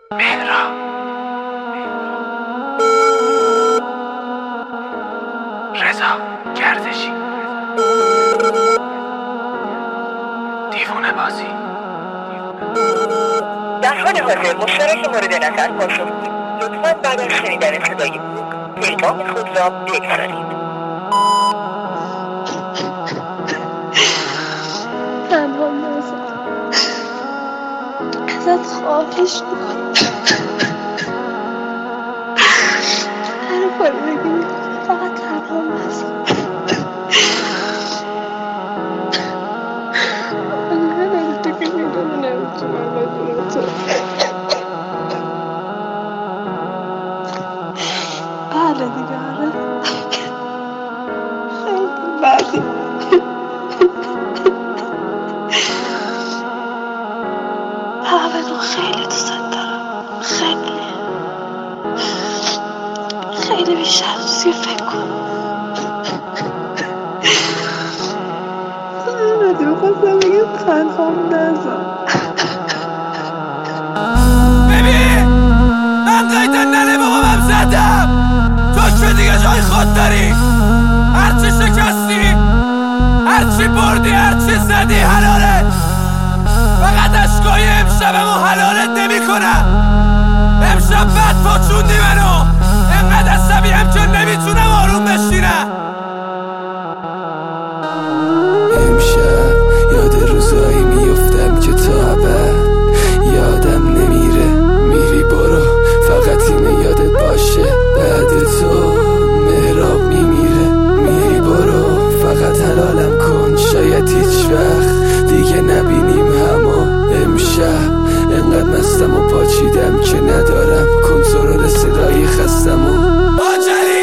مهراب رضا گردشی دیوونه بازی. در حال حاضر مشترک مورد نظر پاسخگویید. لطفاً بعد از شنیدن صدای بوق پیغام خود را بگذارید. تنها نزن، ازت خواهش میکنم هر کاری بگیم فقط تنها نزن. من تو که میدونم نمیتونم بدون تو. بله دیگه، آره خیلی بدی. بدون خیلی دوست دارم، خیلی بیشتر از توی فکر کن. بدون خواستم بگم تنهام نزن. ببین من قیدن ننه بابام زدم، تو که دیگه جای خود داری. هرچی شکستی، هرچی بردی، هرچی زدی حلاله. فقط اشکای امشبمو حلالت نمی کنم. امشب بد پاچوندی منو، انقدر عصبیم که نمیتونم آروم بشینم. امشب یاد روزایی میفتم که تا ابد یادم نمیره. میری برو فقط اینه یادت باشه، بعد تو مهراب میمیره. میری برو فقط حلالم کن، شاید هیچ وقت دیگه نبینیم همو. امشب انقدر مستم و پاچیدم که ندارم کنترل صدای خستمو. باجلی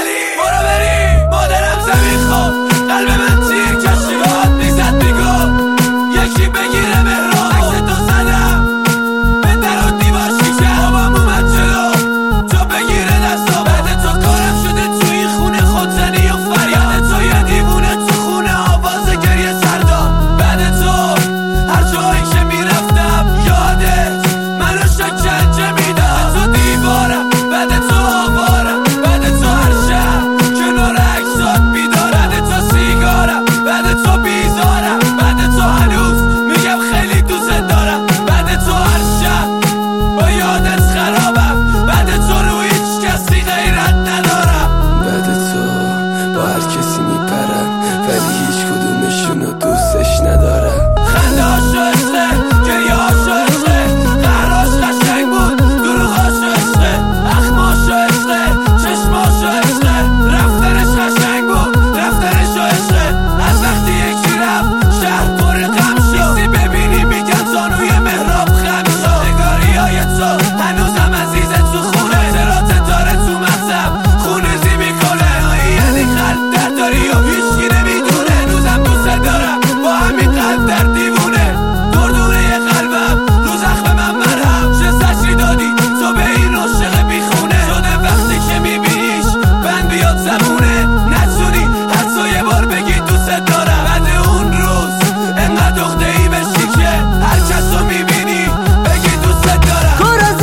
برو بری مادرم زمین خوب. قلب من تیر کشی باد میزد میگو یکی بگیره مهراب. عکس تو زدم به در و دیوار شیشه، بابام اومد جلو تو بگیره دستو. بعد تو کارم شده توی این خونه خودزنی و فریاد تو. یه دیوونه تو خونه آواز گریه سردار. بعد تو هر جایی که میرفتم یادت منو شکنجه میداد. تو دیوارم، بعد تو آوارم، بعد تو هر شب کنار عکسات بیدارم. بعد تو سیگارم، بعد تو بیزارم، بعد تو هنوز میگم خیلی دوست دارم. بعد تو هر شب با یادت خرابم. بعد تو رو هیچ کسی غیرت ندارم. بعد تو با هر کسی میپرم ولی هیچ کدومشونو دوستش ندارم. خنده هاشو عشقه، گریه هاشو عشقه، قهراش قشنگ بود، دروغاشو عشقه، اخماشو عشقه، چشماشو عشقه، رفتنش قشنگ بود، رفتنشو عشقه. از وقتی یکی رفت شهر پر غم شد. کسی ببینی میگن زانوی مهراب خم شد. نگاری های تو هنوزم عزیزه تو خونه، خاطرات داره تو مغزم خونریزی میکنه. یعنی قلب در داری و هیچکی نمیدونه. هنوزم دوست دارم با همین قلب در دیوونه. دردونه قلبم رو زخم من مرهم. چه زجری دادی تو به این عاشق بیخونه. شده وقتی که میبینیش بند بیاد زمونه، نتونی حتی یه بار بگی دوست دارم. بعد اون روز انقدر عقده‌ای بشی که هر کس رو میبینی بگی دوست دارم. کار از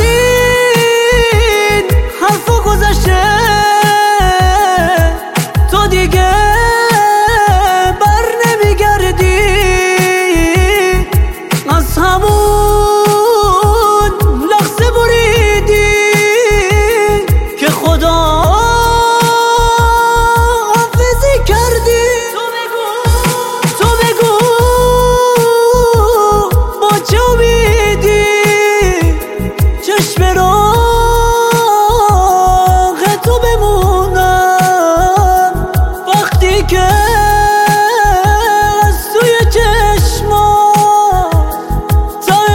این حرفا گذشته، تو دیگه بر نمیگردی. از همون لحظه بریدی که خدا حافظی کردی. تو بگو با چه امیدی چشم راه تو بمونم وقتی که از توی چشما ته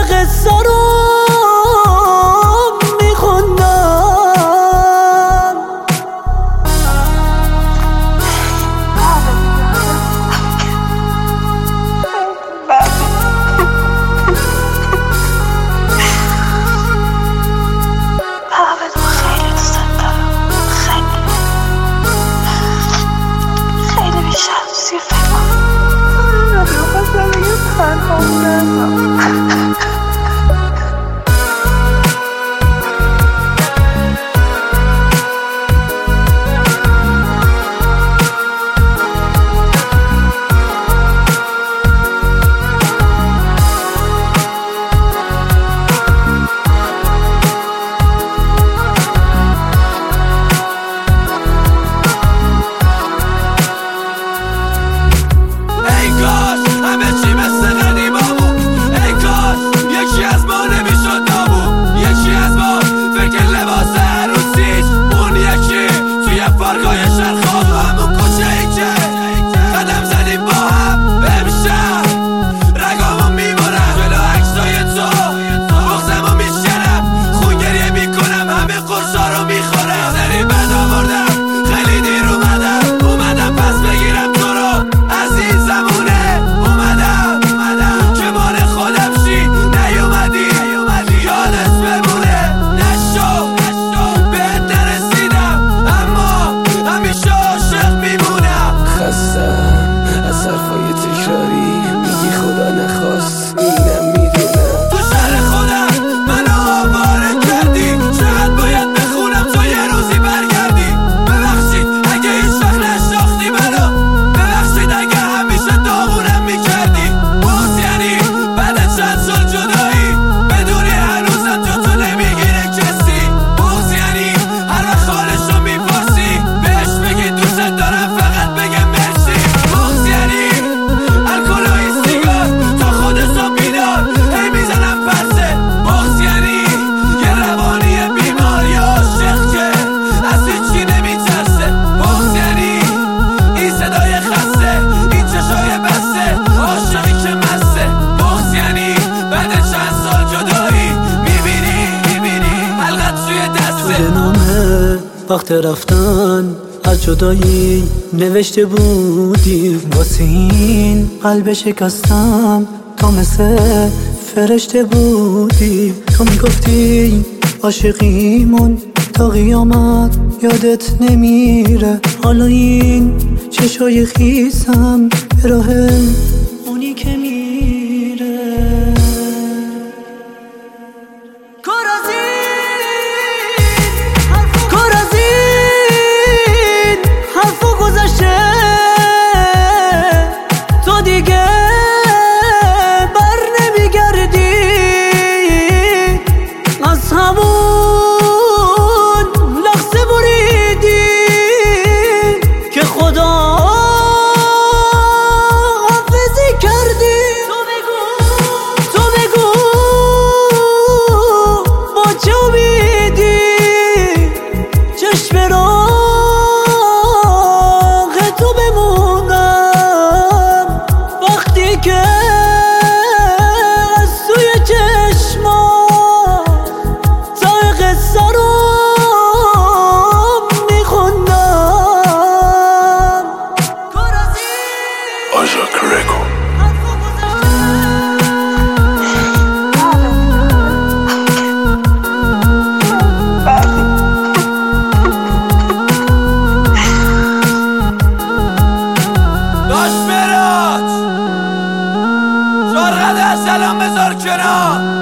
وقت رفتن از جدایی نوشته بودی واسه این قلب شکستم تا مثل فرشته بودی. تو میگفتی عاشقیمون تا قیامت یادت نمیره. حالا این چشای خیسم به راه اونی که میره. کار از این حرفا گذشته، تو دیگه بر نمیگردی از همون لحظه بریدی که خدا حافظی کردی. تو بگو با چه امیدی چشم راغ تو بمونم وقتی که از توی چشمات تای قصه رو میخوندم. آژاک رکورد. داش مراج شرقده سلام بذار کنار.